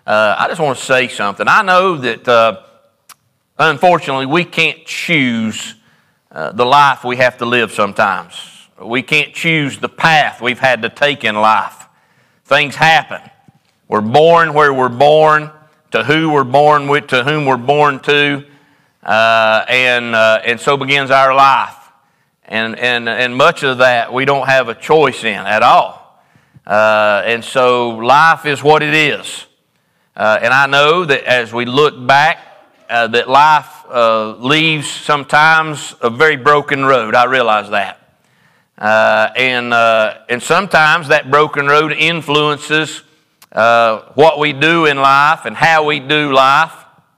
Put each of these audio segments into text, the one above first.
I just want to say something. I know that, unfortunately, we can't choose the life we have to live sometimes. We can't choose the path we've had to take in life. Things happen. We're born where we're born, to who we're born with, to whom we're born to, and so begins our life. And much of that we don't have a choice in at all. And so life is what it is. And I know that as we look back, that life leaves sometimes a very broken road. I realize that. And sometimes that broken road influences what we do in life and how we do life,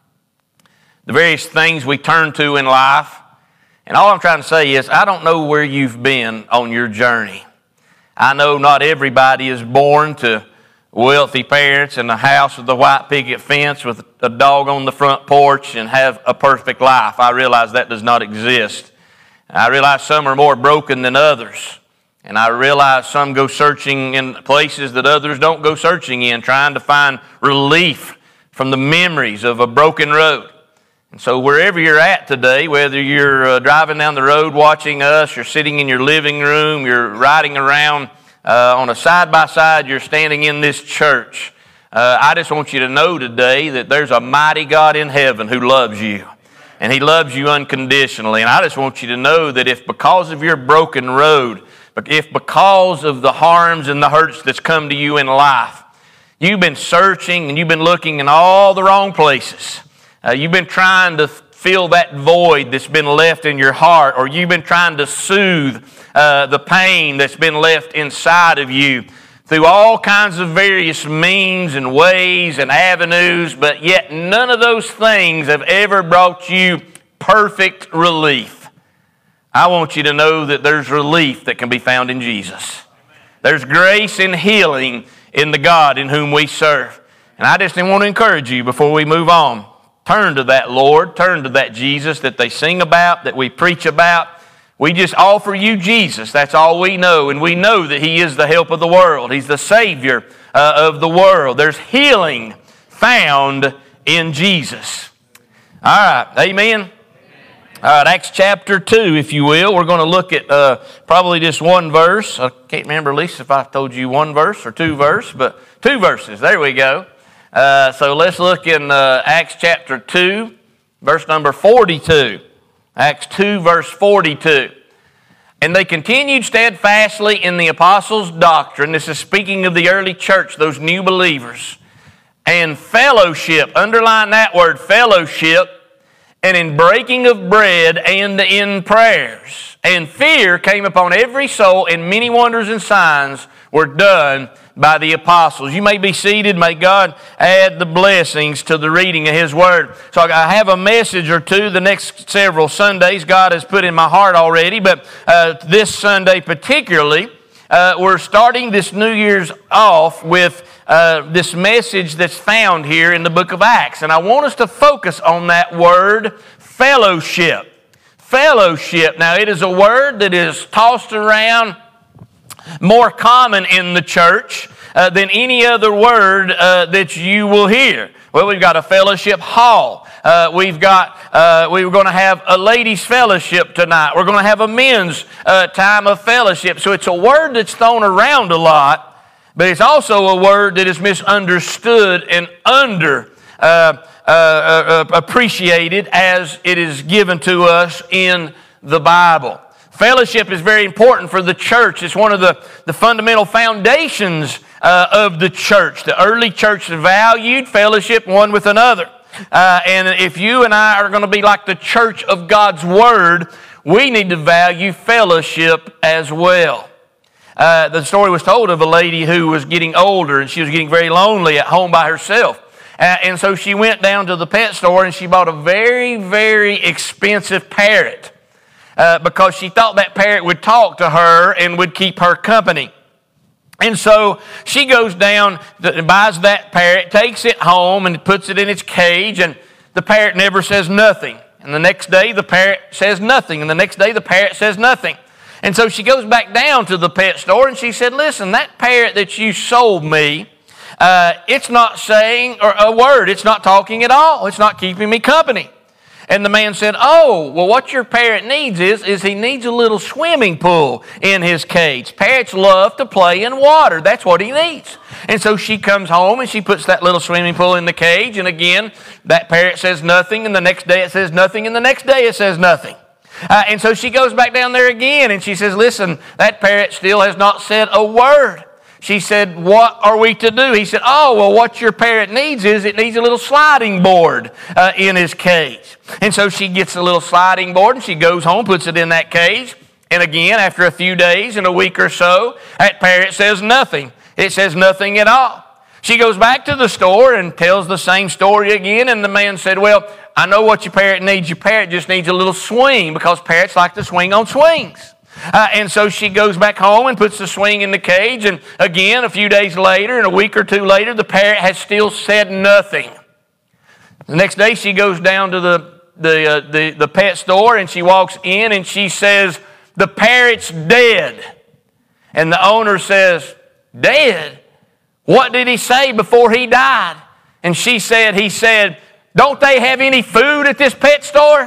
the various things we turn to in life. And all I'm trying to say is, I don't know where you've been on your journey. I know not everybody is born to wealthy parents in a house with a white picket fence with a dog on the front porch and have a perfect life. I realize that does not exist. I realize some are more broken than others. And I realize some go searching in places that others don't go searching in, trying to find relief from the memories of a broken road. And so wherever you're at today, whether you're driving down the road watching us, you're sitting in your living room, you're riding around on a side-by-side, you're standing in this church, I just want you to know today that there's a mighty God in heaven who loves you. And He loves you unconditionally. And I just want you to know that if because of your broken road, if because of the harms and the hurts that's come to you in life, you've been searching and you've been looking in all the wrong places, you've been trying to fill that void that's been left in your heart, or you've been trying to soothe the pain that's been left inside of you through all kinds of various means and ways and avenues, but yet none of those things have ever brought you perfect relief. I want you to know that there's relief that can be found in Jesus. There's grace and healing in the God in whom we serve. And I just want to encourage you before we move on. Turn to that Lord, turn to that Jesus that they sing about, that we preach about. We just offer you Jesus. That's all we know. And we know that He is the help of the world. He's the Savior of the world. There's healing found in Jesus. All right, amen? All right, Acts chapter 2, if you will. We're going to look at probably just one verse. I can't remember, Lisa, if I told you one verse or two verses, but two verses. There we go. So let's look in Acts chapter 2, verse number 42. Acts 2, verse 42. And they continued steadfastly in the apostles' doctrine. This is speaking of the early church, those new believers. And fellowship, underline that word, fellowship, and in breaking of bread and in prayers. And fear came upon every soul, and many wonders and signs were done by the apostles. You may be seated. May God add the blessings to the reading of His Word. So I have a message or two the next several Sundays God has put in my heart already, but this Sunday particularly, we're starting this New Year's off with this message that's found here in the book of Acts. And I want us to focus on that word, fellowship. Fellowship. Now, it is a word that is tossed around more common in the church than any other word that you will hear. Well, we've got a fellowship hall. We were going to have a ladies' fellowship tonight. We're going to have a men's time of fellowship. So it's a word that's thrown around a lot, but it's also a word that is misunderstood and appreciated as it is given to us in the Bible. Fellowship is very important for the church. It's one of the fundamental foundations of the church. The early church valued fellowship one with another. And if you and I are going to be like the church of God's Word, we need to value fellowship as well. The story was told of a lady who was getting older, and she was getting very lonely at home by herself. And so she went down to the pet store and she bought a very, very expensive parrot. Because she thought that parrot would talk to her and would keep her company. And so she goes down, buys that parrot, takes it home and puts it in its cage, and the parrot never says nothing. And the next day the parrot says nothing, and the next day the parrot says nothing. And so she goes back down to the pet store and she said, listen, that parrot that you sold me, it's not saying or a word. It's not talking at all. It's not keeping me company. And the man said, oh, well, what your parrot needs is he needs a little swimming pool in his cage. Parrots love to play in water. That's what he needs. And so she comes home and she puts that little swimming pool in the cage. And again, that parrot says nothing. And the next day it says nothing. And the next day it says nothing. And so she goes back down there again and she says, listen, that parrot still has not said a word. She said, what are we to do? He said, oh, well, what your parrot needs is it needs a little sliding board in his cage. And so she gets a little sliding board and she goes home, puts it in that cage. And again, after a few days and a week or so, that parrot says nothing. It says nothing at all. She goes back to the store and tells the same story again. And the man said, well, I know what your parrot needs. Your parrot just needs a little swing because parrots like to swing on swings. And so she goes back home and puts the swing in the cage. And again, a few days later and a week or two later, the parrot has still said nothing. The next day she goes down to the pet store and she walks in and she says, the parrot's dead. And the owner says, dead? What did he say before he died? And he said, don't they have any food at this pet store?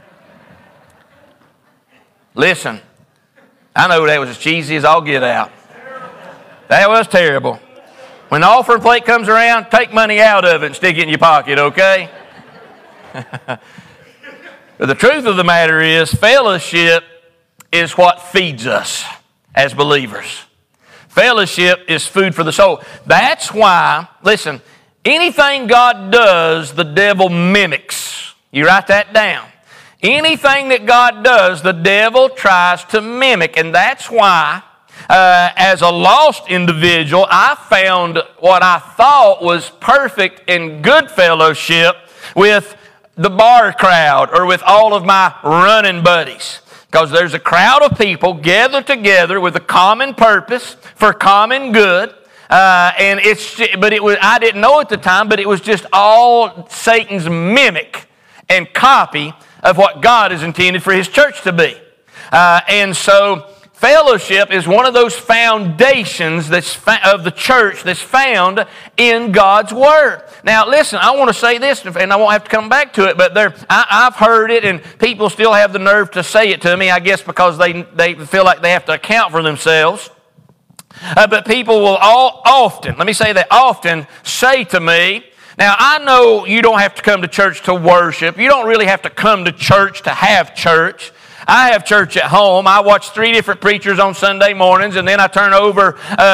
Listen. I know that was as cheesy as all get out. That was terrible. When the offering plate comes around, take money out of it and stick it in your pocket, okay? But the truth of the matter is, fellowship is what feeds us as believers. Fellowship is food for the soul. That's why, listen, anything God does, the devil mimics. You write that down. Anything that God does, the devil tries to mimic. And that's why, as a lost individual, I found what I thought was perfect and good fellowship with the bar crowd or with all of my running buddies. Because there's a crowd of people gathered together with a common purpose for common good. I didn't know at the time, but it was just all Satan's mimic and copy of what God has intended for His church to be. And so fellowship is one of those foundations of the church that's found in God's Word. Now listen, I want to say this, and I won't have to come back to it, but I've heard it, and people still have the nerve to say it to me, I guess because they feel like they have to account for themselves. But people will often say to me, now, I know you don't have to come to church to worship. You don't really have to come to church to have church. I have church at home. I watch 3 different preachers on Sunday mornings, and then I turn over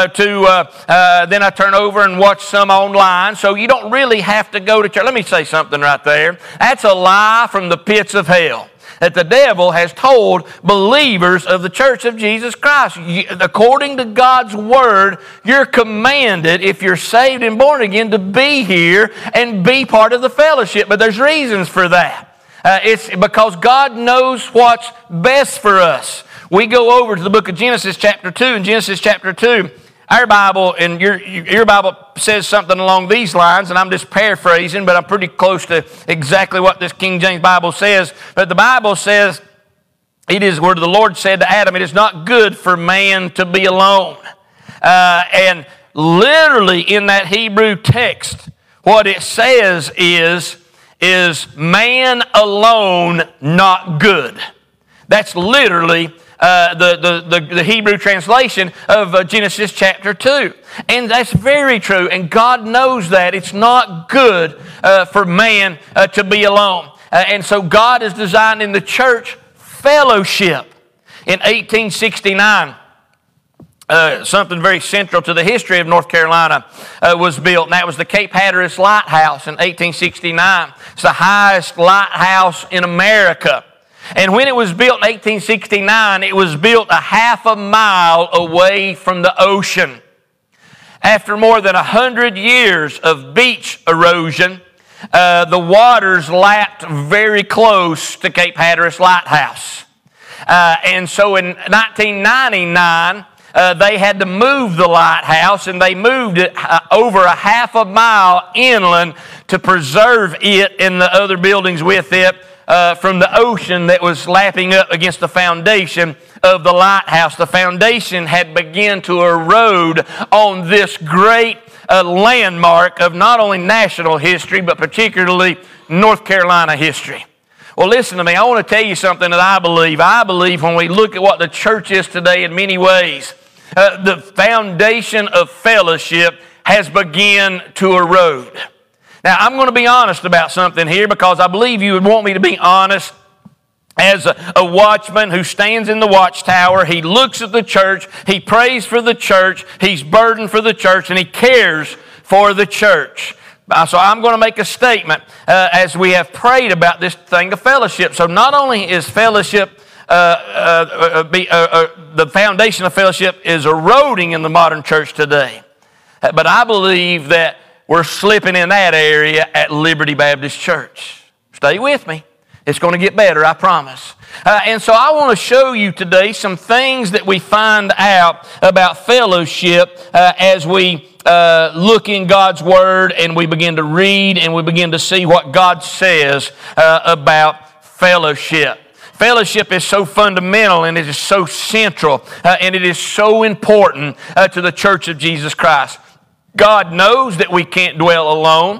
and watch some online. So you don't really have to go to church. Let me say something right there. That's a lie from the pits of hell that the devil has told believers of the Church of Jesus Christ. According to God's Word, you're commanded, if you're saved and born again, to be here and be part of the fellowship. But there's reasons for that. It's because God knows what's best for us. We go over to the book of Genesis chapter 2. In Genesis chapter 2, our Bible, and your Bible says something along these lines, and I'm just paraphrasing, but I'm pretty close to exactly what this King James Bible says. But the Bible says, it is where the Lord said to Adam, it is not good for man to be alone. And literally in that Hebrew text, what it says is man alone not good. That's literally the Hebrew translation of Genesis chapter 2. And that's very true. And God knows that. It's not good for man to be alone. And so God has designed in the church fellowship. In 1869, something very central to the history of North Carolina was built, and that was the Cape Hatteras Lighthouse in 1869. It's the highest lighthouse in America. And when it was built in 1869, it was built a half a mile away from the ocean. After more than 100 years of beach erosion, the waters lapped very close to Cape Hatteras Lighthouse. And so in 1999, they had to move the lighthouse, and they moved it over a half a mile inland to preserve it and the other buildings with it from the ocean that was lapping up against the foundation of the lighthouse. The foundation had begun to erode on this great a landmark of not only national history, but particularly North Carolina history. Well, listen to me. I want to tell you something that I believe. I believe when we look at what the church is today in many ways, the foundation of fellowship has begun to erode. Now, I'm going to be honest about something here because I believe you would want me to be honest. As a watchman who stands in the watchtower, he looks at the church, he prays for the church, he's burdened for the church, and he cares for the church. So I'm going to make a statement as we have prayed about this thing of fellowship. So not only is fellowship, the foundation of fellowship is eroding in the modern church today, but I believe that we're slipping in that area at Liberty Baptist Church. Stay with me. It's going to get better, I promise. And so I want to show you today some things that we find out about fellowship as we look in God's Word and we begin to read and we begin to see what God says about fellowship. Fellowship is so fundamental and it is so central and it is so important to the Church of Jesus Christ. God knows that we can't dwell alone.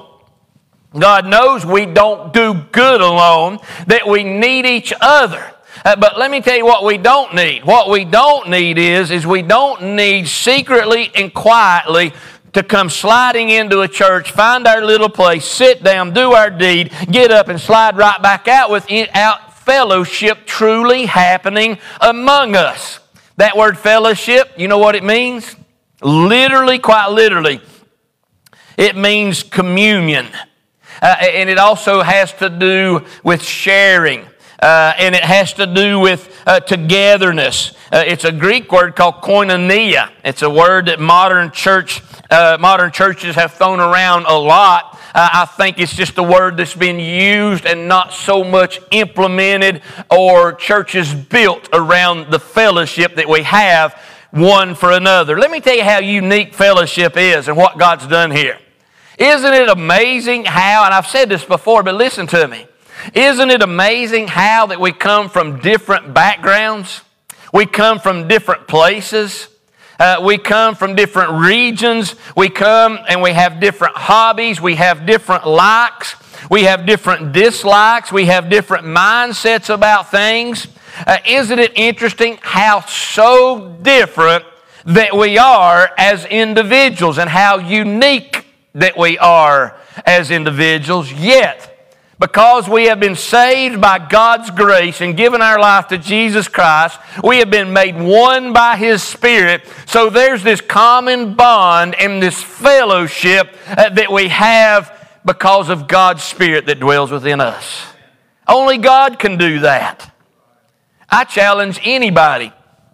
God knows we don't do good alone, that we need each other. But let me tell you what we don't need. What we don't need is we don't need secretly and quietly to come sliding into a church, find our little place, sit down, do our deed, get up and slide right back out without fellowship truly happening among us. That word fellowship, you know what it means? Literally, quite literally, it means communion. And it also has to do with sharing. And it has to do with togetherness. It's a Greek word called koinonia. It's a word that modern churches have thrown around a lot. I think it's just a word that's been used and not so much implemented or churches built around the fellowship that we have one for another. Let me tell you how unique fellowship is and what God's done here. Isn't it amazing how, and I've said this before, but listen to me. Isn't it amazing how that we come from different backgrounds? We come from different places. We come from different regions. We come and we have different hobbies. We have different likes. We have different dislikes. We have different mindsets about things. Isn't it interesting how so different that we are as individuals and how unique that we are as individuals, yet because we have been saved by God's grace and given our life to Jesus Christ, we have been made one by His Spirit. So there's this common bond and this fellowship that we have because of God's Spirit that dwells within us. Only God can do that. I challenge anybody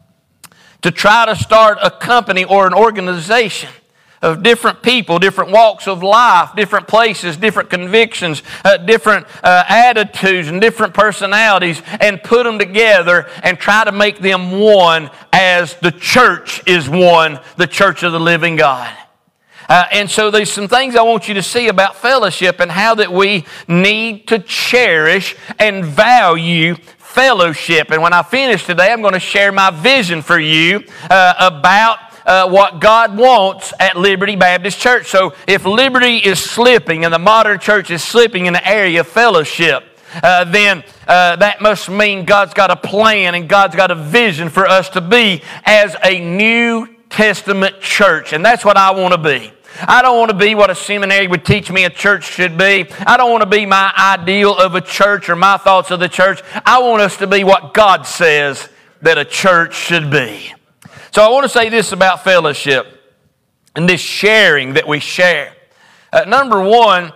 to try to start a company or an organization of different people, different walks of life, different places, different convictions, different attitudes and different personalities, and put them together and try to make them one as the church is one, the church of the living God. And so there's some things I want you to see about fellowship and how that we need to cherish and value fellowship. And when I finish today, I'm going to share my vision for you about what God wants at Liberty Baptist Church. So if Liberty is slipping and the modern church is slipping in the area of fellowship, then that must mean God's got a plan and God's got a vision for us to be as a New Testament church. And that's what I want to be. I don't want to be what a seminary would teach me a church should be. I don't want to be my ideal of a church or my thoughts of the church. I want us to be what God says that a church should be. So I want to say this about fellowship and this sharing that we share. Number one,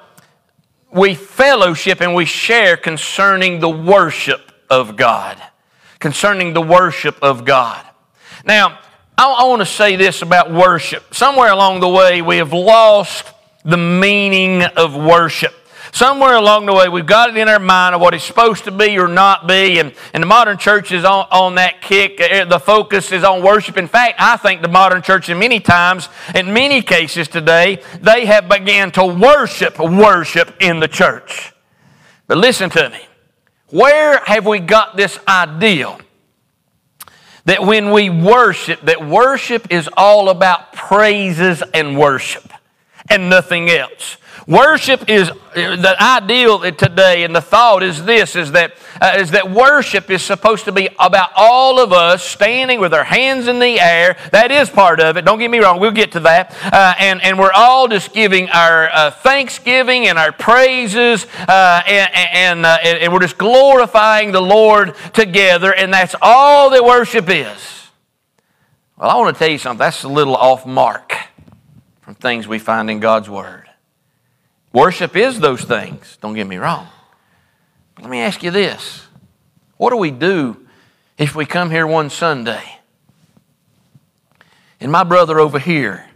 we fellowship and we share concerning the worship of God. Concerning the worship of God. Now, I want to say this about worship. Somewhere along the way, we have lost the meaning of worship. Somewhere along the way, we've got it in our mind of what it's supposed to be or not be, and the modern church is on that kick. The focus is on worship. In fact, I think the modern church in many times, in many cases today, they have began to worship in the church. But listen to me. Where have we got this ideal that when we worship, that worship is all about praises and worship? and nothing else. Worship is the ideal today, and the thought is this: is that worship is supposed to be about all of us standing with our hands in the air. That is part of it. Don't get me wrong. We'll get to that, and we're all just giving our thanksgiving and our praises, and we're just glorifying the Lord together, and that's all that worship is. Well, I want to tell you something. That's a little off mark from things we find in God's Word. Worship is those things, don't get me wrong. But let me ask you this. What do we do if we come here one Sunday and my brother over here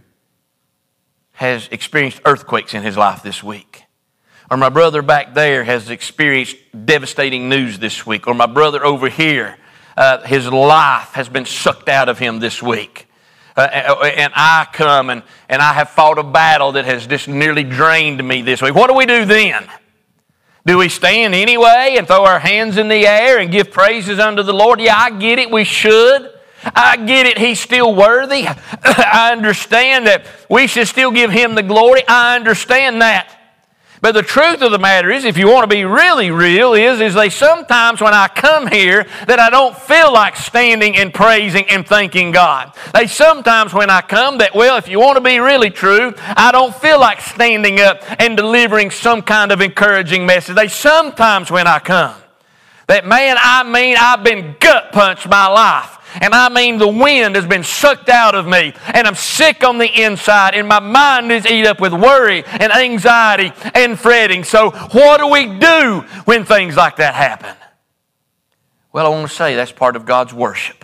has experienced earthquakes in his life this week? Or my brother back there has experienced devastating news this week? Or my brother over here, his life has been sucked out of him this week? And I come and I have fought a battle that has just nearly drained me this week. What do we do then? Do we stand anyway and throw our hands in the air and give praises unto the Lord? Yeah, I get it. We should. I get it. He's still worthy. I understand that we should still give Him the glory. I understand that. But the truth of the matter is, if you want to be really real, is they sometimes when I come here that I don't feel like standing and praising and thanking God. They sometimes when I come that, well, if you want to be really true, I don't feel like standing up and delivering some kind of encouraging message. They sometimes when I come that, man, I've been gut punched my life. And I mean the wind has been sucked out of me, and I'm sick on the inside, and my mind is eaten up with worry and anxiety and fretting. So what do we do when things like that happen? Well, I want to say that's part of God's worship.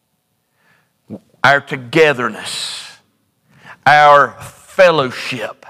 Our togetherness, our fellowship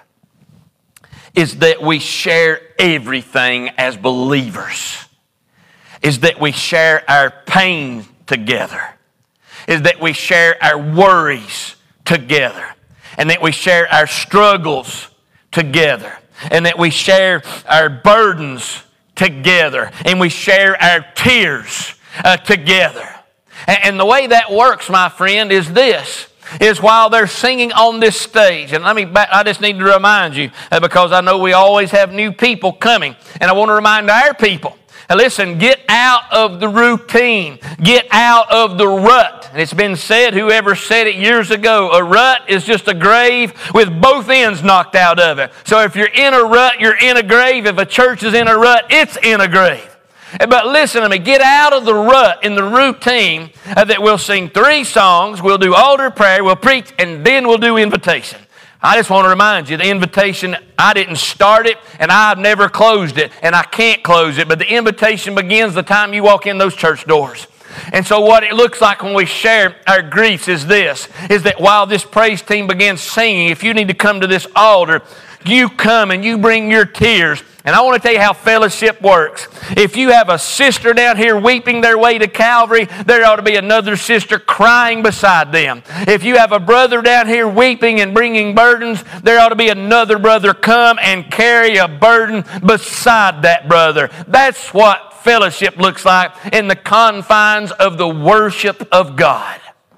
is that we share everything as believers, is that we share our pain together, is that we share our worries together, and that we share our struggles together, and that we share our burdens together, and we share our tears together. And the way that works, my friend, is this, is while they're singing on this stage, and I just need to remind you, because I know we always have new people coming, and I want to remind our people, listen, get out of the routine. Get out of the rut. And it's been said, whoever said it years ago, a rut is just a grave with both ends knocked out of it. So if you're in a rut, you're in a grave. If a church is in a rut, it's in a grave. But listen to me, get out of the rut in the routine that we'll sing 3 songs, we'll do altar prayer, we'll preach, and then we'll do invitation. I just want to remind you, the invitation, I didn't start it, and I've never closed it, and I can't close it. But the invitation begins the time you walk in those church doors. And so what it looks like when we share our griefs is this, is that while this praise team begins singing, if you need to come to this altar, you come and you bring your tears. And I want to tell you how fellowship works. If you have a sister down here weeping their way to Calvary, there ought to be another sister crying beside them. If you have a brother down here weeping and bringing burdens, there ought to be another brother come and carry a burden beside that brother. That's what fellowship looks like in the confines of the worship of God.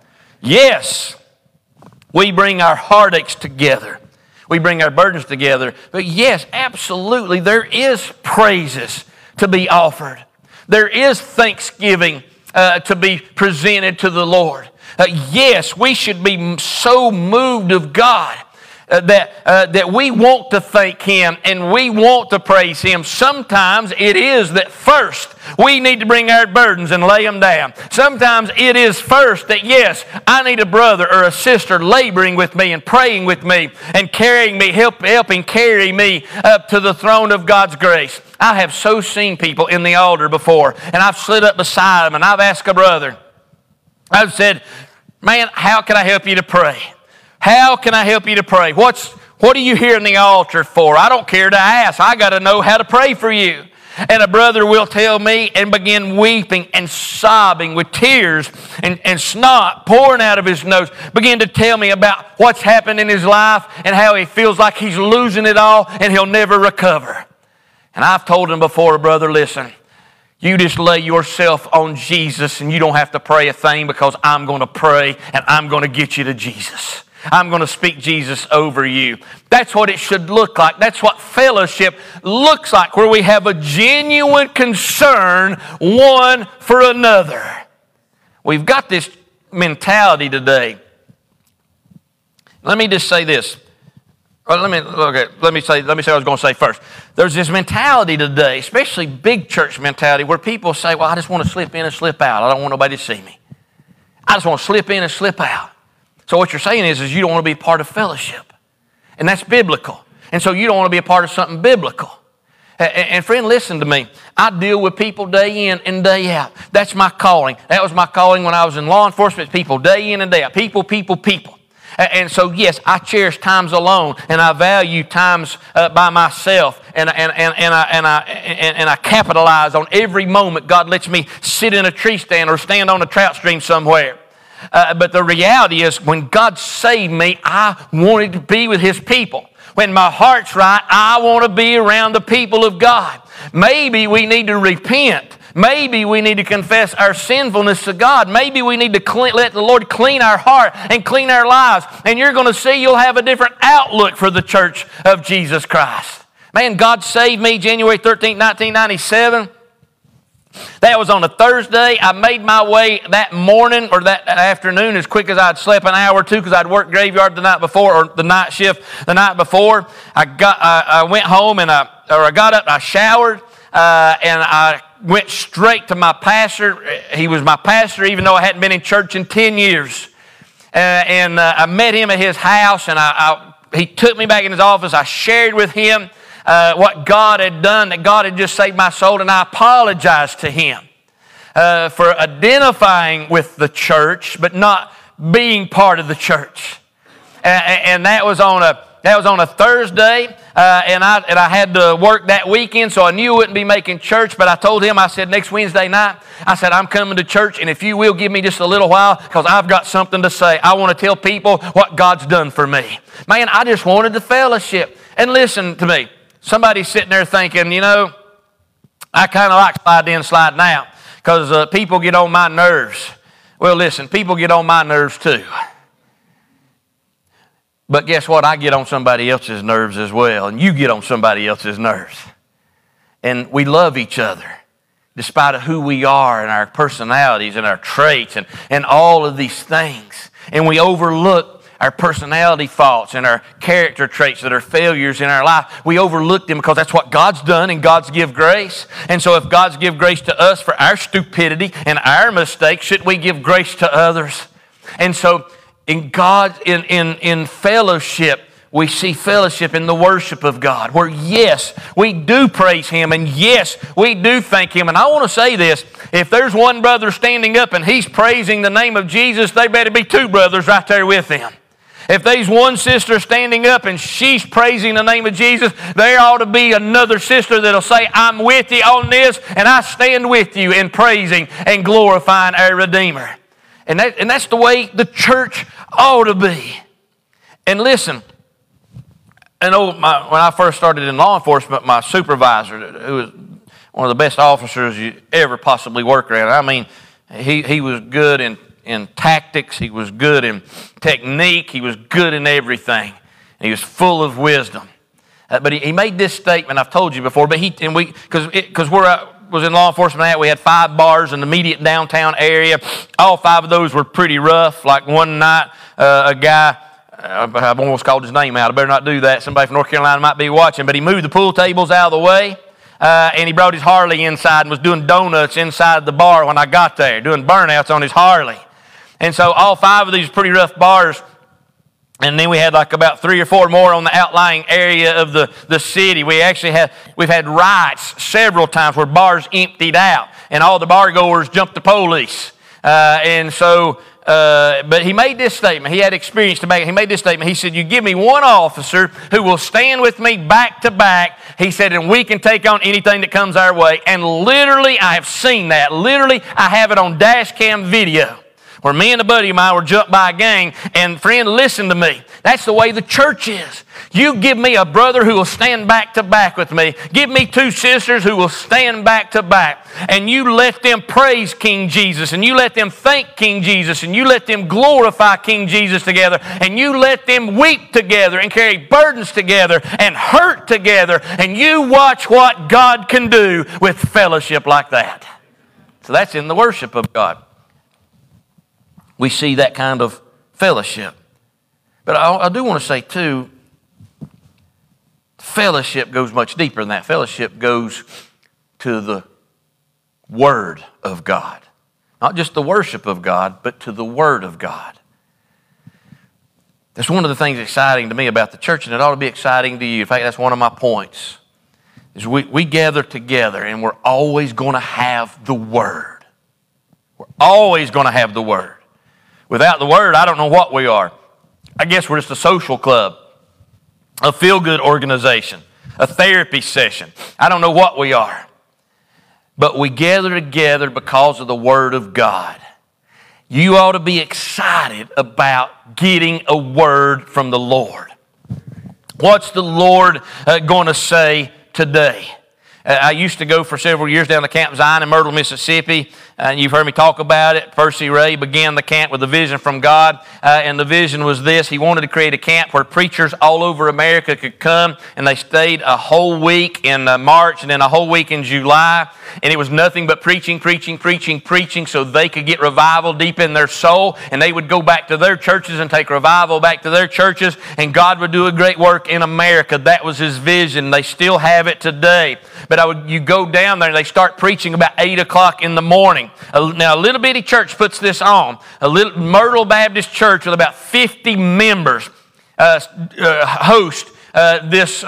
Yes, we bring our heartaches together. We bring our burdens together. But yes, absolutely, there is praises to be offered. There is thanksgiving to be presented to the Lord. Yes, we should be so moved of God that we want to thank Him and we want to praise Him. Sometimes it is that first we need to bring our burdens and lay them down. Sometimes it is first that, yes, I need a brother or a sister laboring with me and praying with me and carrying me, helping carry me up to the throne of God's grace. I have so seen people in the altar before, and I've slid up beside them and I've asked a brother, I've said, man, how can I help you to pray? How can I help you to pray? What are you here in the altar for? I don't care to ask. I got to know how to pray for you. And a brother will tell me and begin weeping and sobbing with tears and snot pouring out of his nose, begin to tell me about what's happened in his life and how he feels like he's losing it all and he'll never recover. And I've told him before, brother, listen, you just lay yourself on Jesus and you don't have to pray a thing, because I'm going to pray and I'm going to get you to Jesus. I'm going to speak Jesus over you. That's what it should look like. That's what fellowship looks like, where we have a genuine concern one for another. We've got this mentality today. Let me just say this. Let me say what I was going to say first. There's this mentality today, especially big church mentality, where people say, well, I just want to slip in and slip out. I don't want nobody to see me. I just want to slip in and slip out. So what you're saying is you don't want to be part of fellowship. And that's biblical. And so you don't want to be a part of something biblical. And friend, listen to me. I deal with people day in and day out. That's my calling. That was my calling when I was in law enforcement. People day in and day out. People. And so, yes, I cherish times alone, and I value times by myself, and I capitalize on every moment God lets me sit in a tree stand or stand on a trout stream somewhere. But the reality is, when God saved me, I wanted to be with His people. When my heart's right, I want to be around the people of God. Maybe we need to repent. Maybe we need to confess our sinfulness to God. Maybe we need to let the Lord clean our heart and clean our lives. And you're going to see you'll have a different outlook for the church of Jesus Christ. Man, God saved me January 13, 1997. That was on a Thursday. I made my way that morning or that afternoon as quick as I'd slept an hour or two, because I'd worked graveyard the night before, or the night shift the night before. I went home and I got up and I showered and I went straight to my pastor. He was my pastor, even though I hadn't been in church in 10 years. I met him at his house, and he took me back in his office. I shared with him what God had done, that God had just saved my soul, and I apologized to him for identifying with the church but not being part of the church. And that was on a Thursday, and I had to work that weekend, so I knew I wouldn't be making church. But I told him, I said, next Wednesday night, I said, I'm coming to church, and if you will give me just a little while, because I've got something to say. I want to tell people what God's done for me. Man, I just wanted the fellowship. And listen to me. Somebody's sitting there thinking, I kind of like slide in, sliding out, because people get on my nerves. Well, listen, people get on my nerves too. But guess what? I get on somebody else's nerves as well, and you get on somebody else's nerves. And we love each other, despite of who we are and our personalities and our traits and all of these things. And we overlook our personality faults and our character traits that are failures in our life. We overlook them because that's what God's done, and God's give grace. And so if God's give grace to us for our stupidity and our mistakes, should we give grace to others? And so in fellowship, we see fellowship in the worship of God, where yes, we do praise Him, and yes, we do thank Him. And I want to say this, if there's one brother standing up and he's praising the name of Jesus, there better be two brothers right there with him. If there's one sister standing up and she's praising the name of Jesus, there ought to be another sister that'll say, I'm with you on this, and I stand with you in praising and glorifying our Redeemer. And that's the way the church ought to be. And listen, when I first started in law enforcement, my supervisor, who was one of the best officers you ever possibly work around, I mean, he was good in tactics, he was good in technique, he was good in everything. And he was full of wisdom. But he made this statement, I've told you before, but because was in law enforcement, we had 5 bars in the immediate downtown area. All 5 of those were pretty rough. Like one night, a guy, I've almost called his name out. I better not do that. Somebody from North Carolina might be watching. But he moved the pool tables out of the way, and he brought his Harley inside and was doing donuts inside the bar when I got there, doing burnouts on his Harley. And so all 5 of these pretty rough bars. And then we had like about 3 or 4 more on the outlying area of the city. We've had riots several times where bars emptied out and all the bar goers jumped the police. But he made this statement. He had experience to make it. He made this statement. He said, you give me one officer who will stand with me back to back. He said, and we can take on anything that comes our way. And literally, I have seen that. Literally, I have it on dash cam video. where me and a buddy of mine were jumped by a gang, and friend, listen to me. That's the way the church is. You give me a brother who will stand back to back with me. Give me two sisters who will stand back to back. And you let them praise King Jesus, and you let them thank King Jesus, and you let them glorify King Jesus together, and you let them weep together and carry burdens together and hurt together, and you watch what God can do with fellowship like that. So that's in the worship of God. We see that kind of fellowship. But I do want to say, too, fellowship goes much deeper than that. Fellowship goes to the Word of God. Not just the worship of God, but to the Word of God. That's one of the things exciting to me about the church, and it ought to be exciting to you. In fact, that's one of my points, is we gather together, and we're always going to have the Word. We're always going to have the Word. Without the Word, I don't know what we are. I guess we're just a social club, a feel-good organization, a therapy session. I don't know what we are. But we gather together because of the Word of God. You ought to be excited about getting a word from the Lord. What's the Lord going to say today? I used to go for several years down to Camp Zion in Myrtle, Mississippi, and you've heard me talk about it. Percy Ray began the camp with a vision from God, and the vision was this. He wanted to create a camp where preachers all over America could come, and they stayed a whole week in March and then a whole week in July, and it was nothing but preaching, so they could get revival deep in their soul, and they would go back to their churches and take revival back to their churches, and God would do a great work in America. That was His vision. They still have it today. But you go down there and they start preaching about 8 o'clock in the morning. Now, a little bitty church puts this on. A little Myrtle Baptist church with about 50 members host this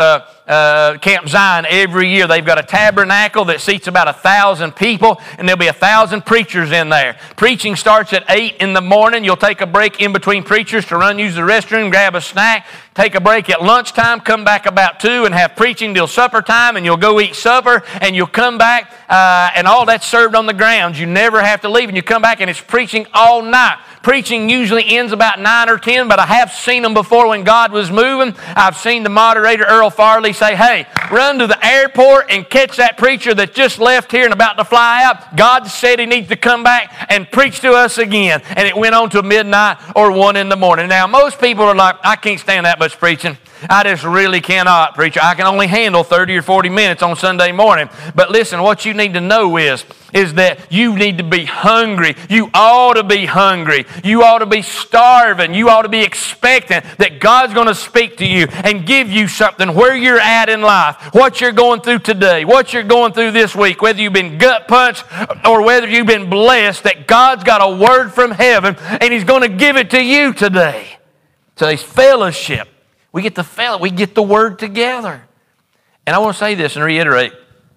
Camp Zion every year. They've got a tabernacle that seats about 1,000 people, and there'll be 1,000 preachers in there. Preaching starts at 8 in the morning. You'll take a break in between preachers to run, use the restroom, grab a snack, take a break at lunchtime, come back about 2 and have preaching till supper time, and you'll go eat supper, and you'll come back, and all that's served on the grounds. You never have to leave, and you come back, and it's preaching all night. Preaching usually ends about 9 or 10, but I have seen them before when God was moving. I've seen the moderator, Earl Farley, say, hey, run to the airport and catch that preacher that just left here and about to fly out. God said he needs to come back and preach to us again. And it went on to midnight or 1 in the morning. Now, most people are like, I can't stand that much preaching. I just really cannot preach. I can only handle 30 or 40 minutes on Sunday morning. But listen, what you need to know is that you need to be hungry. You ought to be hungry. You ought to be starving. You ought to be expectant that God's going to speak to you and give you something where you're at in life, what you're going through today, what you're going through this week, whether you've been gut punched or whether you've been blessed, that God's got a word from heaven and He's going to give it to you today. So it's fellowship. We get the word together. And I want to say this and reiterate.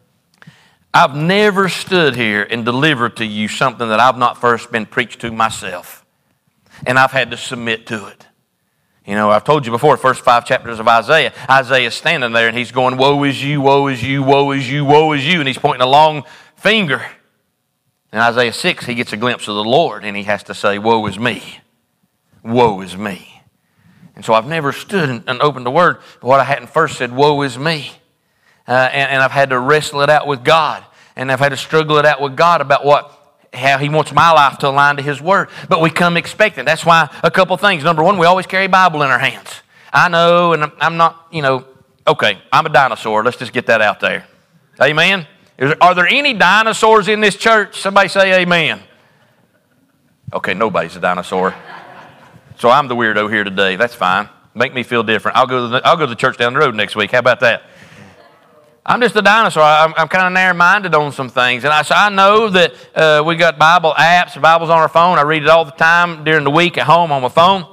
I've never stood here and delivered to you something that I've not first been preached to myself. And I've had to submit to it. You know, I've told you before, the first 5 chapters of Isaiah, Isaiah's standing there and he's going, woe is you, woe is you, woe is you, woe is you. And he's pointing a long finger. In Isaiah 6, he gets a glimpse of the Lord and he has to say, woe is me, woe is me. And so I've never stood and opened the Word, but what I hadn't first said, woe is me. And I've had to wrestle it out with God. And I've had to struggle it out with God about how He wants my life to align to His Word. But we come expectant. That's why a couple things. Number one, we always carry a Bible in our hands. I know, and I'm not, okay, I'm a dinosaur. Let's just get that out there. Amen? Are there any dinosaurs in this church? Somebody say amen. Okay, nobody's a dinosaur. So I'm the weirdo here today. That's fine. Make me feel different. I'll go to the church down the road next week. How about that? I'm just a dinosaur. I'm kind of narrow-minded on some things. And I know that we got Bible apps. The Bible's on our phone. I read it all the time during the week at home on my phone.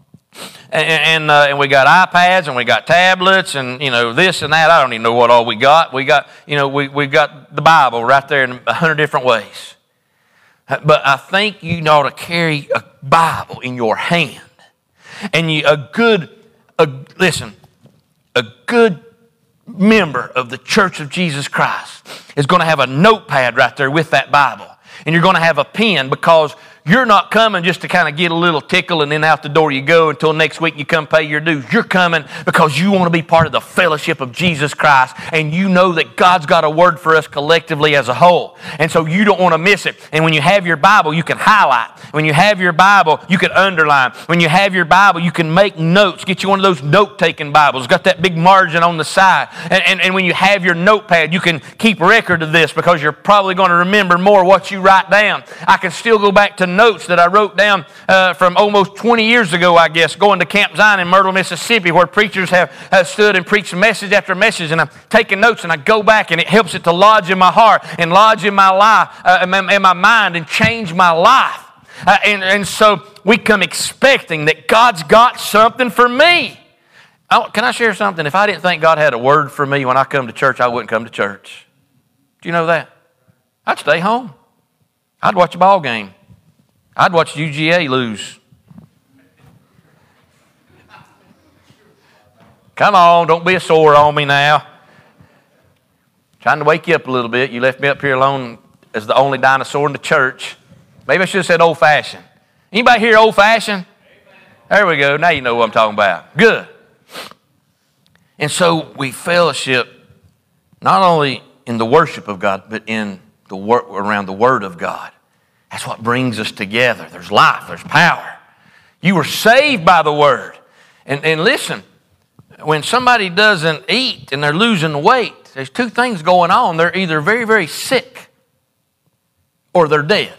And we got iPads and we got tablets and, this and that. I don't even know what all we got. We got, we got the Bible right there in 100 different ways. But I think you ought to carry a Bible in your hand. And a good member of the Church of Jesus Christ is going to have a notepad right there with that Bible. And you're going to have a pen because you're not coming just to kind of get a little tickle and then out the door you go until next week you come pay your dues. You're coming because you want to be part of the fellowship of Jesus Christ, and you know that God's got a word for us collectively as a whole. And so you don't want to miss it. And when you have your Bible, you can highlight. When you have your Bible, you can underline. When you have your Bible, you can make notes. Get you one of those note-taking Bibles. It's got that big margin on the side. And when you have your notepad, you can keep record of this because you're probably going to remember more what you write down. I can still go back to notes that I wrote down from almost 20 years ago, I guess, going to Camp Zion in Myrtle, Mississippi, where preachers have stood and preached message after message, and I'm taking notes, and I go back, and it helps it to lodge in my heart and lodge in my life, in my mind, and change my life. And so we come expecting that God's got something for me. Oh, can I share something? If I didn't think God had a word for me when I come to church, I wouldn't come to church. Do you know that? I'd stay home. I'd watch a ball game. I'd watch UGA lose. Come on, don't be a sore on me now. Trying to wake you up a little bit. You left me up here alone as the only dinosaur in the church. Maybe I should have said old-fashioned. Anybody here old-fashioned? There we go. Now you know what I'm talking about. Good. And so we fellowship not only in the worship of God, but in the around the Word of God. That's what brings us together. There's life. There's power. You were saved by the Word. And listen, when somebody doesn't eat and they're losing weight, there's two things going on. They're either very, very sick or they're dead.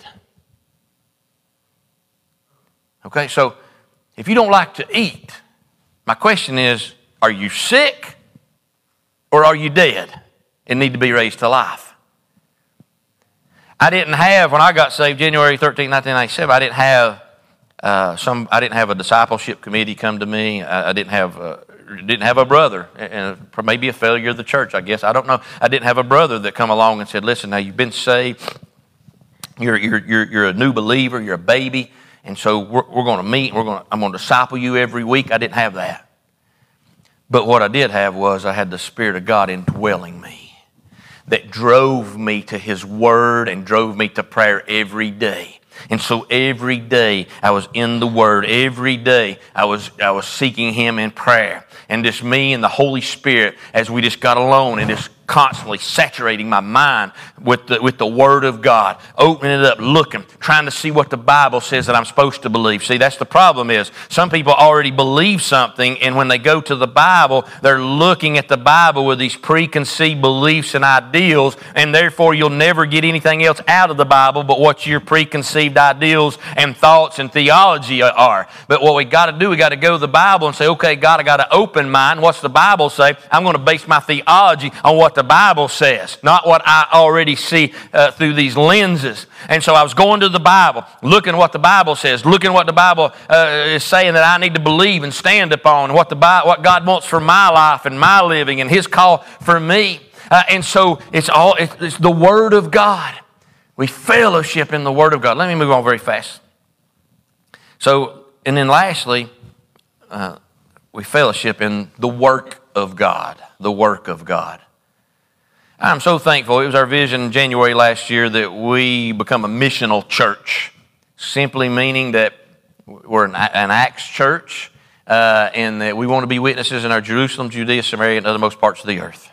Okay, so if you don't like to eat, my question is, are you sick or are you dead and need to be raised to life? I didn't have, when I got saved January 13, 1997, I didn't have a discipleship committee come to me. I didn't have a brother, and maybe a failure of the church, I guess. I don't know. I didn't have a brother that come along and said, listen, now you've been saved. You're a new believer. You're a baby. And so we're going to meet. I'm going to disciple you every week. I didn't have that. But what I did have was I had the Spirit of God indwelling me that drove me to His Word and drove me to prayer every day. And so every day I was in the Word. Every day I was seeking Him in prayer. And just me and the Holy Spirit as we just got alone and just constantly saturating my mind with the Word of God, opening it up, looking, trying to see what the Bible says that I'm supposed to believe. See, that's the problem is some people already believe something, and when they go to the Bible, they're looking at the Bible with these preconceived beliefs and ideals, and therefore you'll never get anything else out of the Bible but what your preconceived ideals and thoughts and theology are. But what we got to do, we got to go to the Bible and say, okay, God, I got an open mind. What's the Bible say? I'm going to base my theology on what the Bible says, not what I already see through these lenses. And so I was going to the Bible, looking what the Bible says, looking what the Bible is saying that I need to believe and stand upon, what God wants for my life and my living and His call for me. And so it's the Word of God. We fellowship in the Word of God. Let me move on very fast. So, and then lastly, we fellowship in the work of God. The work of God. I'm so thankful. It was our vision in January last year that we become a missional church, simply meaning that we're an Acts church and that we want to be witnesses in our Jerusalem, Judea, Samaria, and othermost parts of the earth.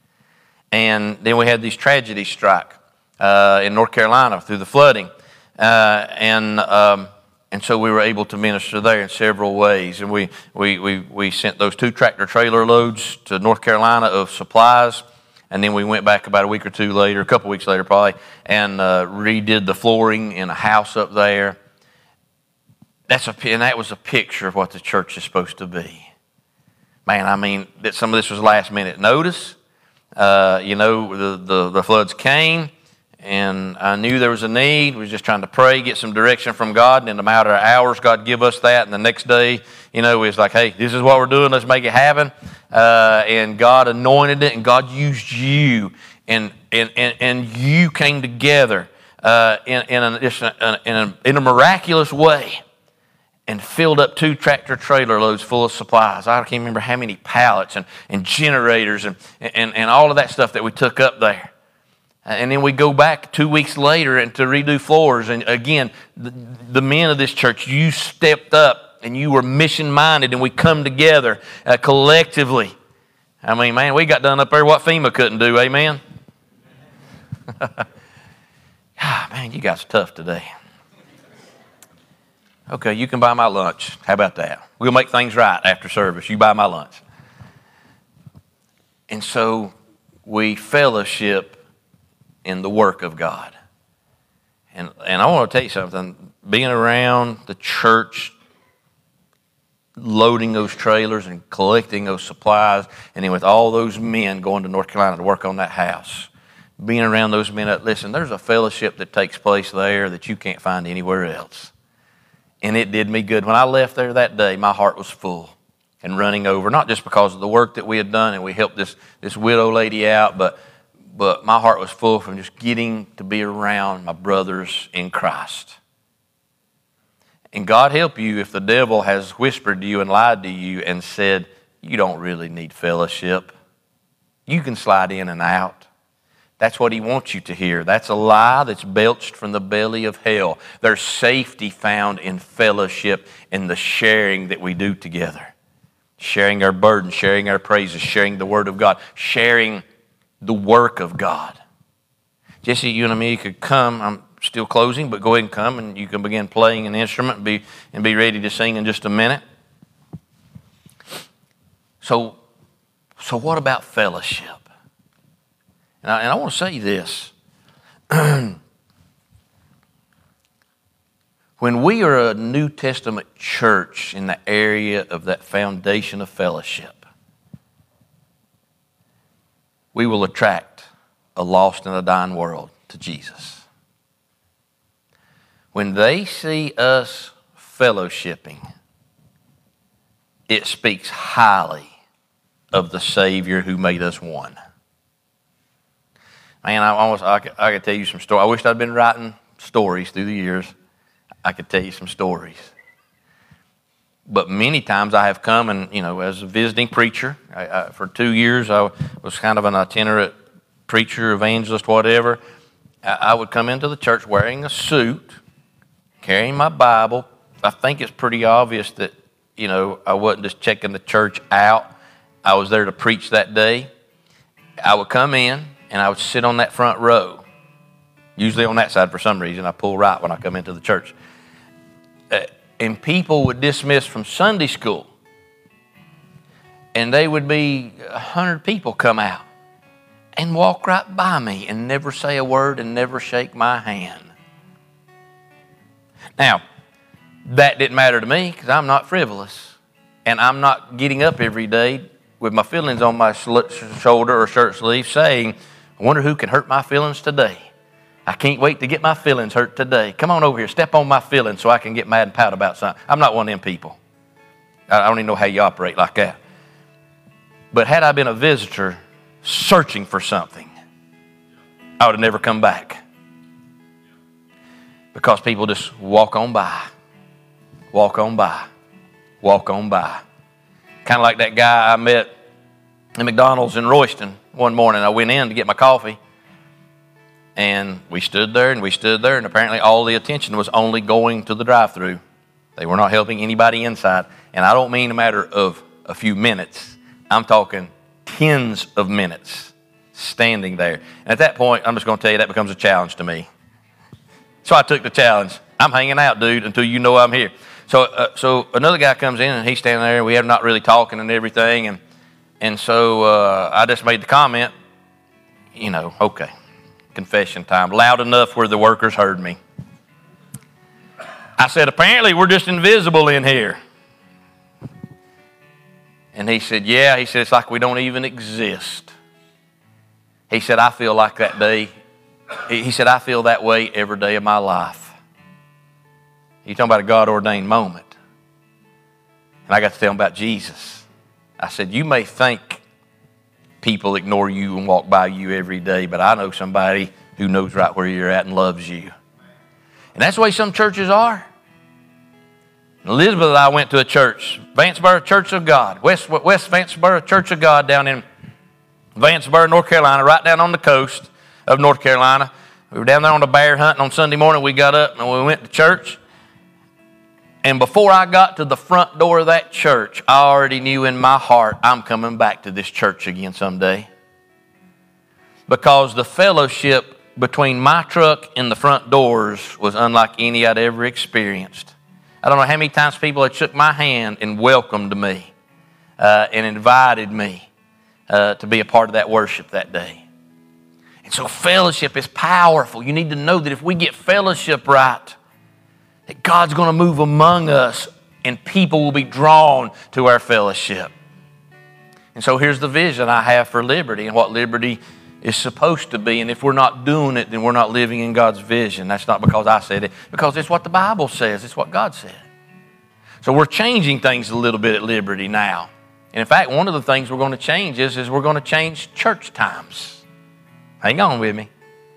And then we had these tragedies strike in North Carolina through the flooding. And so we were able to minister there in several ways. And we sent those 2 tractor trailer loads to North Carolina of supplies. And then we went back about a couple weeks later probably, and redid the flooring in a house up there. And that was a picture of what the church is supposed to be. Man, I mean, some of this was last minute notice. The floods came, and I knew there was a need. We were just trying to pray, get some direction from God, and in a matter of hours, God give us that. And the next day, it was like, hey, this is what we're doing. Let's make it happen. And God anointed it, and God used you, and you came together in a miraculous way, and filled up 2 tractor trailer loads full of supplies. I can't remember how many pallets and generators and all of that stuff that we took up there. And then we go back 2 weeks later and to redo floors. And again, the men of this church, you stepped up and you were mission-minded, and we come together collectively. I mean, man, we got done up there what FEMA couldn't do, amen? Man, you guys are tough today. Okay, you can buy my lunch. How about that? We'll make things right after service. You buy my lunch. And so we fellowship in the work of God. And I want to tell you something. Being around the church, loading those trailers and collecting those supplies, and then with all those men going to North Carolina to work on that house, being around those men, listen, there's a fellowship that takes place there that you can't find anywhere else. And it did me good. When I left there that day, my heart was full and running over, not just because of the work that we had done and we helped this widow lady out, but my heart was full from just getting to be around my brothers in Christ. And God help you if the devil has whispered to you and lied to you and said, you don't really need fellowship. You can slide in and out. That's what he wants you to hear. That's a lie that's belched from the belly of hell. There's safety found in fellowship and the sharing that we do together. Sharing our burdens, sharing our praises, sharing the Word of God, sharing the work of God. Jesse, you and me could come. I'm still closing, but go ahead and come and you can begin playing an instrument and be ready to sing in just a minute. So what about fellowship? And I want to say this. When we are a New Testament church in the area of that foundation of fellowship, we will attract a lost and a dying world to Jesus. When they see us fellowshipping, it speaks highly of the Savior who made us one. Man, I could tell you some stories. I wish I'd been writing stories through the years. I could tell you some stories. But many times I have come and, as a visiting preacher, for 2 years I was kind of an itinerant preacher, evangelist, whatever. I would come into the church wearing a suit, carrying my Bible. I think it's pretty obvious that, I wasn't just checking the church out. I was there to preach that day. I would come in and I would sit on that front row, usually on that side for some reason. I pull right when I come into the church. And people would dismiss from Sunday school, and they would be 100 people come out and walk right by me and never say a word and never shake my hand. Now, that didn't matter to me because I'm not frivolous, and I'm not getting up every day with my feelings on my shoulder or shirt sleeve saying, I wonder who can hurt my feelings today. I can't wait to get my feelings hurt today. Come on over here, step on my feelings so I can get mad and pout about something. I'm not one of them people. I don't even know how you operate like that. But had I been a visitor searching for something, I would have never come back. Because people just walk on by, walk on by, walk on by. Kind of like that guy I met at McDonald's in Royston one morning. I went in to get my coffee. And we stood there, and apparently all the attention was only going to the drive-thru. They were not helping anybody inside. And I don't mean a matter of a few minutes. I'm talking tens of minutes standing there. And at that point, I'm just going to tell you, that becomes a challenge to me. So I took the challenge. I'm hanging out, dude, until you know I'm here. So another guy comes in, and he's standing there, and we have not really talking and everything. And so I just made the comment, okay. Confession time, loud enough where the workers heard me. I said, apparently we're just invisible in here. And he said, yeah. He said, it's like we don't even exist. He said, I feel like that day. He said, I feel that way every day of my life. He's talking about a God-ordained moment. And I got to tell him about Jesus. I said, you may think people ignore you and walk by you every day, but I know somebody who knows right where you're at and loves you. And that's the way some churches are. Elizabeth and I went to a church, Vanceboro Church of God, West Vanceboro Church of God down in Vanceboro, North Carolina, right down on the coast. of North Carolina. We were down there on the bear hunting on Sunday morning. We got up and we went to church. And before I got to the front door of that church, I already knew in my heart, I'm coming back to this church again someday. Because the fellowship between my truck and the front doors was unlike any I'd ever experienced. I don't know how many times people had shook my hand and welcomed me and invited me to be a part of that worship that day. And so fellowship is powerful. You need to know that if we get fellowship right, that God's going to move among us and people will be drawn to our fellowship. And so here's the vision I have for Liberty and what Liberty is supposed to be. And if we're not doing it, then we're not living in God's vision. That's not because I said it, because it's what the Bible says. It's what God said. So we're changing things a little bit at Liberty now. And in fact, one of the things we're going to change is we're going to change church times. Hang on with me.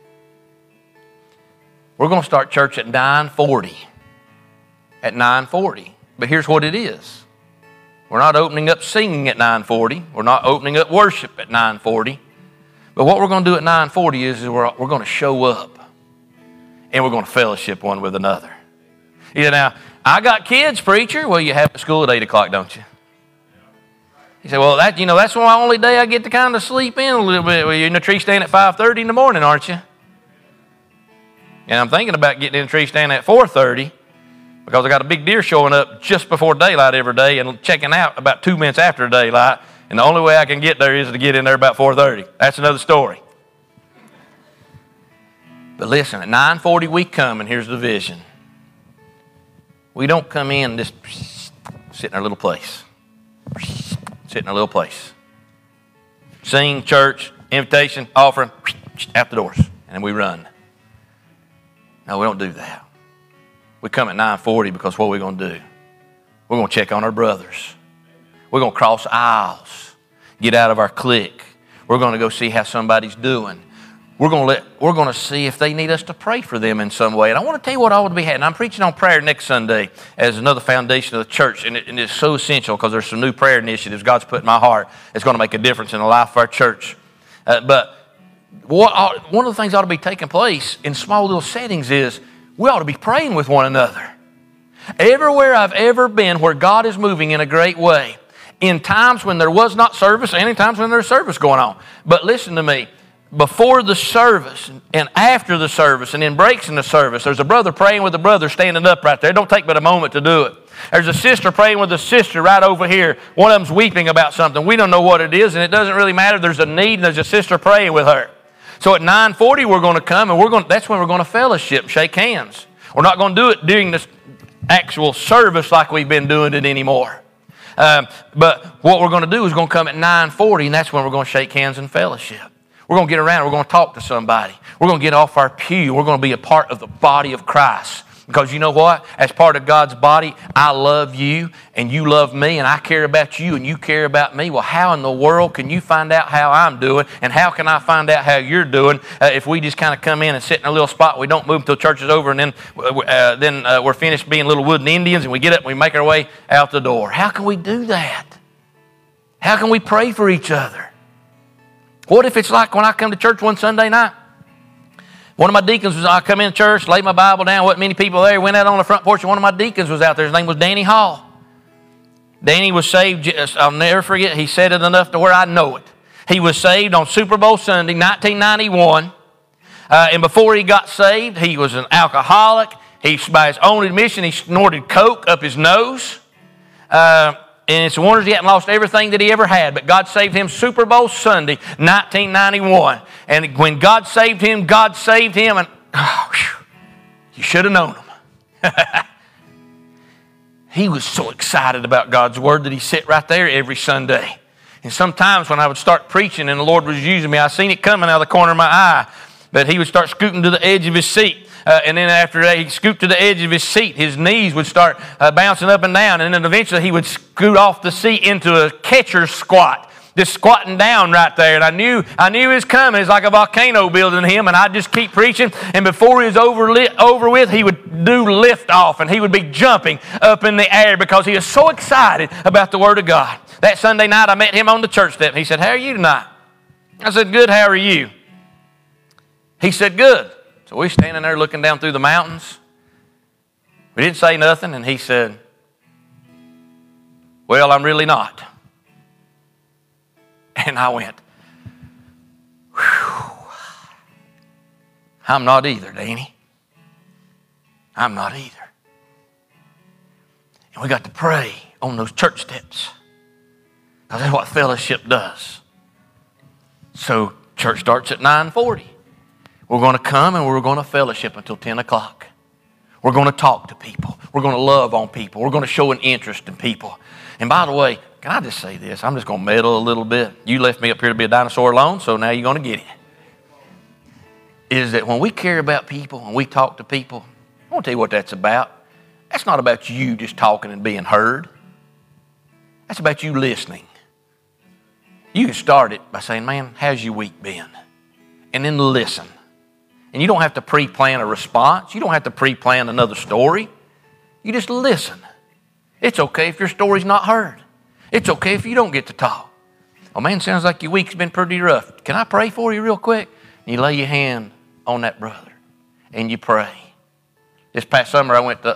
We're going to start church at 9:40. At 9:40. But here's what it is. We're not opening up singing at 9:40. We're not opening up worship at 9:40. But what we're going to do at 9:40 is we're going to show up and we're going to fellowship one with another. Yeah, now, I got kids, preacher. Well, you have school at 8 o'clock, don't you? He said, well, that's the only day I get to kind of sleep in a little bit. Well, you're in the tree stand at 5:30 in the morning, aren't you? And I'm thinking about getting in the tree stand at 4:30 because I got a big deer showing up just before daylight every day and checking out about 2 minutes after daylight. And the only way I can get there is to get in there about 4:30. That's another story. But listen, at 9:40 we come, and here's the vision. We don't come in just sit in our little place. Sit in our little place. Sing, church, invitation, offering, out the doors, and we run. No, we don't do that. We come at 9:40 because what are we going to do? We're going to check on our brothers. We're going to cross aisles, get out of our clique. We're going to go see how somebody's doing. We're going to see if they need us to pray for them in some way. And I want to tell you what ought to be happening. I'm preaching on prayer next Sunday as another foundation of the church, and it's so essential because there's some new prayer initiatives God's put in my heart that's going to make a difference in the life of our church. But one of the things that ought to be taking place in small little settings is we ought to be praying with one another. Everywhere I've ever been where God is moving in a great way, in times when there was not service and in times when there's service going on. But listen to me. Before the service and after the service and in breaks in the service, there's a brother praying with a brother standing up right there. It don't take but a moment to do it. There's a sister praying with a sister right over here. One of them's weeping about something. We don't know what it is, and it doesn't really matter. There's a need, and there's a sister praying with her. So at 9:40, we're going to come, and that's when we're going to fellowship and shake hands. We're not going to do it during this actual service like we've been doing it anymore. But what we're going to do is going to come at 9:40, and that's when we're going to shake hands and fellowship. We're going to get around. We're going to talk to somebody. We're going to get off our pew. We're going to be a part of the body of Christ. Because you know what? As part of God's body, I love you and you love me and I care about you and you care about me. Well, how in the world can you find out how I'm doing and how can I find out how you're doing if we just kind of come in and sit in a little spot, we don't move until church is over, and then we're finished being little wooden Indians and we get up and we make our way out the door. How can we do that? How can we pray for each other? What if it's like when I come to church one Sunday night? One of my deacons I come in church, laid my Bible down, wasn't many people there, went out on the front porch, and one of my deacons was out there. His name was Danny Hall. Danny was saved, I'll never forget, he said it enough to where I know it. He was saved on Super Bowl Sunday, 1991. And before he got saved, he was an alcoholic. By his own admission, he snorted coke up his nose. And it's a wonder he hadn't lost everything that he ever had. But God saved him Super Bowl Sunday, 1991. And when God saved him, and you should have known him. He was so excited about God's Word that he sat right there every Sunday. And sometimes when I would start preaching and the Lord was using me, I seen it coming out of the corner of my eye. But he would start scooting to the edge of his seat. And then after that, he'd scoot to the edge of his seat. His knees would start bouncing up and down. And then eventually he would scoot off the seat into a catcher's squat, just squatting down right there. And I knew he was coming. It's like a volcano building him. And I'd just keep preaching. And before he was over with, he would do lift off. And he would be jumping up in the air because he was so excited about the Word of God. That Sunday night, I met him on the church step. He said, "How are you tonight?" I said, "Good, how are you?" He said, good. So we're standing there looking down through the mountains. We didn't say nothing, and he said, well, I'm really not. And I went, whew. I'm not either, Danny. I'm not either. And we got to pray on those church steps. Because that's what fellowship does. So church starts at 9:40. We're going to come and we're going to fellowship until 10 o'clock. We're going to talk to people. We're going to love on people. We're going to show an interest in people. And by the way, can I just say this? I'm just going to meddle a little bit. You left me up here to be a dinosaur alone, so now you're going to get it. Is that when we care about people and we talk to people, I want to tell you what that's about. That's not about you just talking and being heard. That's about you listening. You can start it by saying, man, how's your week been? And then listen. And you don't have to pre-plan a response. You don't have to pre-plan another story. You just listen. It's okay if your story's not heard. It's okay if you don't get to talk. Oh man, sounds like your week's been pretty rough. Can I pray for you real quick? And you lay your hand on that brother and you pray. This past summer I went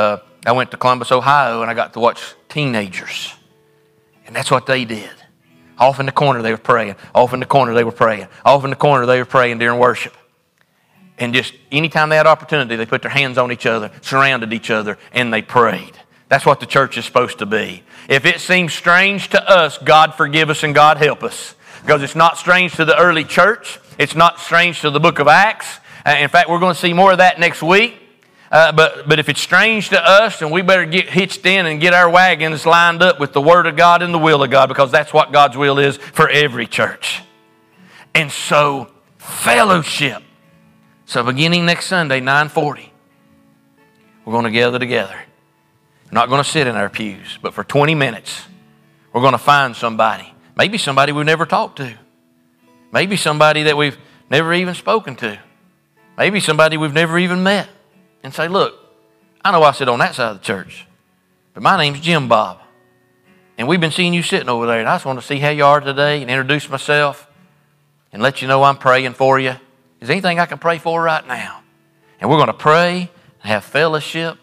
to Columbus, Ohio, and I got to watch teenagers. And that's what they did. Off in the corner they were praying. Off in the corner they were praying. Off in the corner they were praying during worship. And just anytime they had opportunity, they put their hands on each other, surrounded each other, and they prayed. That's what the church is supposed to be. If it seems strange to us, God forgive us and God help us. Because it's not strange to the early church. It's not strange to the book of Acts. In fact, we're going to see more of that next week. But if it's strange to us, then we better get hitched in and get our wagons lined up with the Word of God and the will of God, because that's what God's will is for every church. And so, fellowship. So beginning next Sunday, 9:40, we're going to gather together. We're not going to sit in our pews, but for 20 minutes, we're going to find somebody. Maybe somebody we've never talked to. Maybe somebody that we've never even spoken to. Maybe somebody we've never even met. And say, look, I know I sit on that side of the church, but my name's Jim Bob. And we've been seeing you sitting over there, and I just want to see how you are today and introduce myself and let you know I'm praying for you. Is there anything I can pray for right now? And we're going to pray and have fellowship,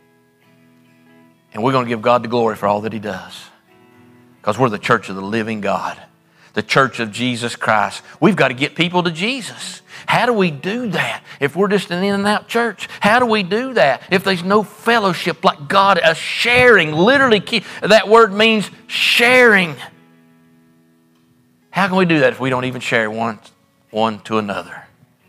and we're going to give God the glory for all that He does. Because we're the church of the living God, the church of Jesus Christ. We've got to get people to Jesus. How do we do that if we're just an in and out church? How do we do that if there's no fellowship like God, a sharing? Literally, that word means sharing. How can we do that if we don't even share one to another?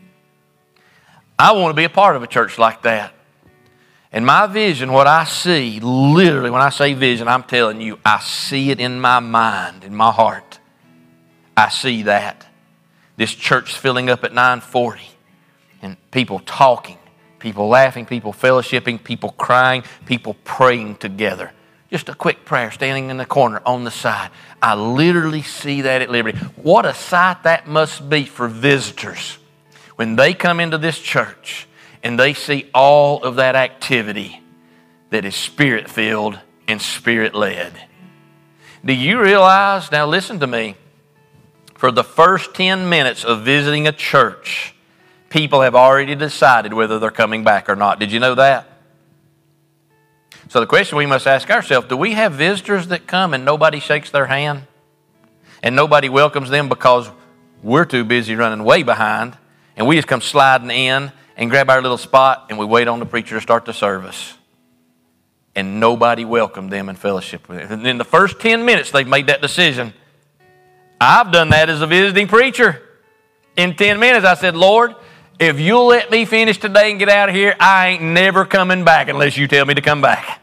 I want to be a part of a church like that. And my vision, what I see, literally, when I say vision, I'm telling you, I see it in my mind, in my heart. I see that. This church filling up at 9:40. And people talking, people laughing, people fellowshipping, people crying, people praying together. Just a quick prayer standing in the corner on the side. I literally see that at Liberty. What a sight that must be for visitors when they come into this church and they see all of that activity that is Spirit-filled and Spirit-led. Do you realize, now listen to me, for the first 10 minutes of visiting a church, people have already decided whether they're coming back or not. Did you know that? So the question we must ask ourselves, do we have visitors that come and nobody shakes their hand? And nobody welcomes them because we're too busy running way behind, and we just come sliding in and grab our little spot and we wait on the preacher to start the service. And nobody welcomed them in fellowship with them. And in the first 10 minutes they've made that decision. I've done that as a visiting preacher. In 10 minutes I said, Lord, if you'll let me finish today and get out of here, I ain't never coming back unless you tell me to come back.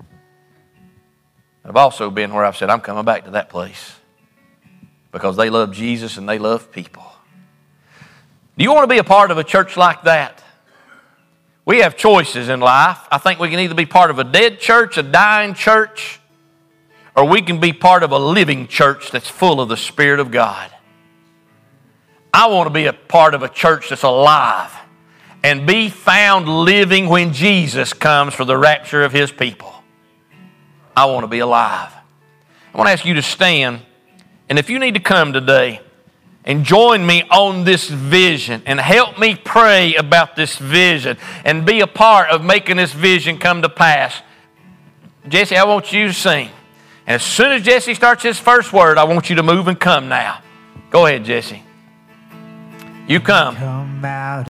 I've also been where I've said, I'm coming back to that place because they love Jesus and they love people. Do you want to be a part of a church like that? We have choices in life. I think we can either be part of a dead church, a dying church, or we can be part of a living church that's full of the Spirit of God. I want to be a part of a church that's alive and be found living when Jesus comes for the rapture of His people. I want to be alive. I want to ask you to stand, and if you need to come today, and join me on this vision and help me pray about this vision and be a part of making this vision come to pass. Jesse, I want you to sing. And as soon as Jesse starts his first word, I want you to move and come now. Go ahead, Jesse. You come. Come out.